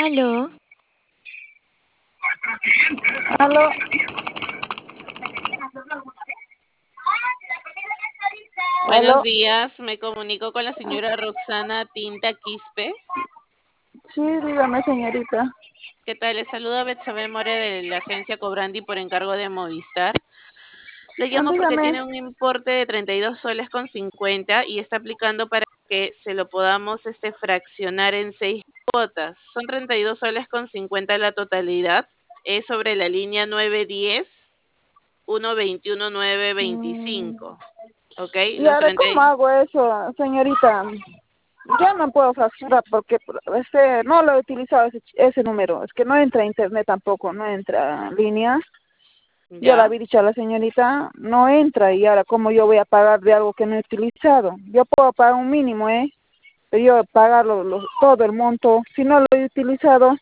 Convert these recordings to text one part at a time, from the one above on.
Aló, Aló, Buenos aló, días, me comunico con la señora Roxana Tinta Quispe. sí, dígame, señorita. ¿Qué tal? Le saluda Betsabe More de la agencia Cobrandi por encargo de Movistar. Le llamo porque Dígame. tiene un importe de 32 soles con 50 y está aplicando para que se lo podamos fraccionar en 6 cuotas. Son 32 soles con 50 la totalidad. Es sobre la línea 910 121 Mm, 925. ¿Ok? ¿Y Los ahora 30. cómo hago eso, señorita? Yo no puedo facturar porque no lo he utilizado ese número. Es que no entra a internet tampoco, no entra línea. Yo le ¿Ya? había dicho a la señorita, no entra y ahora cómo yo voy a pagar de algo que no he utilizado. Yo puedo pagar un mínimo, ¿eh? Pero yo pagar todo el monto, si no lo he utilizado,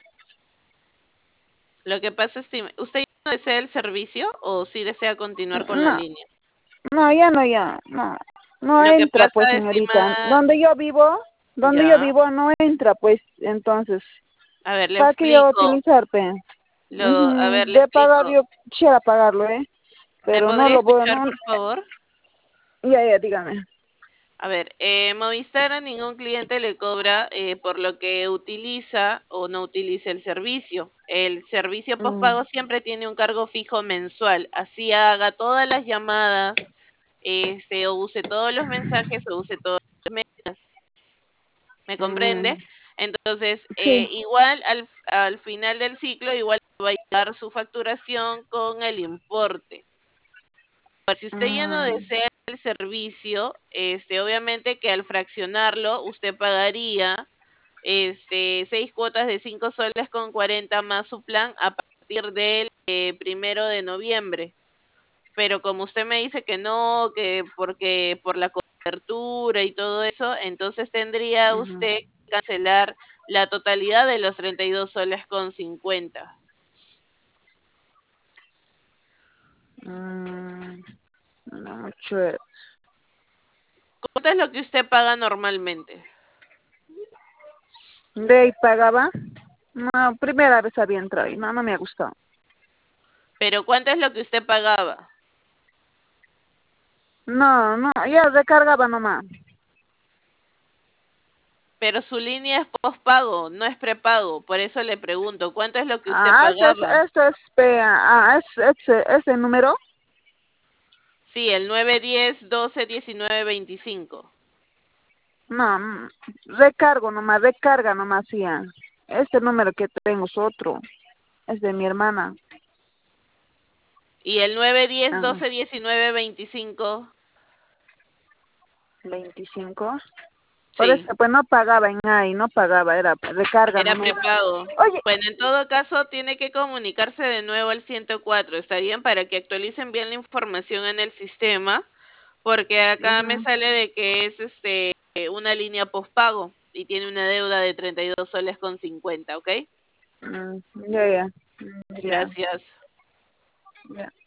Lo que pasa es que usted ya no desea el servicio o sí desea continuar con la no, línea. no, ya, no Lo que entra, pues, pasa, señorita. estimada, Donde yo ya, vivo no entra, pues, entonces, a ver, le ¿para qué yo explico. utilizar, pe? A ver, le De pagar, explico. yo quisiera pagarlo, ¿eh? ¿Me Pero no podría lo voy, escuchar, no, por favor? ya, dígame. A ver, Movistar a ningún cliente le cobra por lo que utiliza o no utiliza el servicio. El servicio Mm, postpago siempre tiene un cargo fijo mensual. Así haga todas las llamadas, o use todos los mensajes o use todos los medios. ¿Me comprende? mm, Entonces, sí. igual al final del ciclo, igual va a llegar su facturación con el importe. Pues, si usted ya no Mm, desea el servicio, obviamente que al fraccionarlo, usted pagaría 6 cuotas de 5 soles con 40 más su plan a partir del 1 de noviembre. Pero como usted me dice que no, que porque por la cobertura y todo eso, entonces tendría mm, usted que cancelar la totalidad de los 32 soles con 50. mm, no mucho. ¿Cuánto es lo que usted paga normalmente? De ahí pagaba. No, primera vez había entrado y no me ha gustado. Pero ¿cuánto es lo que usted pagaba? No, ya recargaba nomás. Pero su línea es postpago, no es prepago. Por eso le pregunto, ¿cuánto es lo que usted Ah, pagaba? ese número. Sí, el 910 12 19 25. No, recarga nomás, ya. Este número que tengo es otro, es de mi hermana. Y el 910 Ah, 12 19 25. 25. Por eso, Sí. pues no pagaba en ahí, no pagaba, era recarga Era nomás. prepago. Oye, Bueno, en todo caso, tiene que comunicarse de nuevo al 104. ¿Está bien? Para que actualicen bien la información en el sistema, porque acá me ujú, sale de que es una línea postpago y tiene una deuda de 32 soles con 50, ¿ok? ya, ya, ya, Gracias. ya.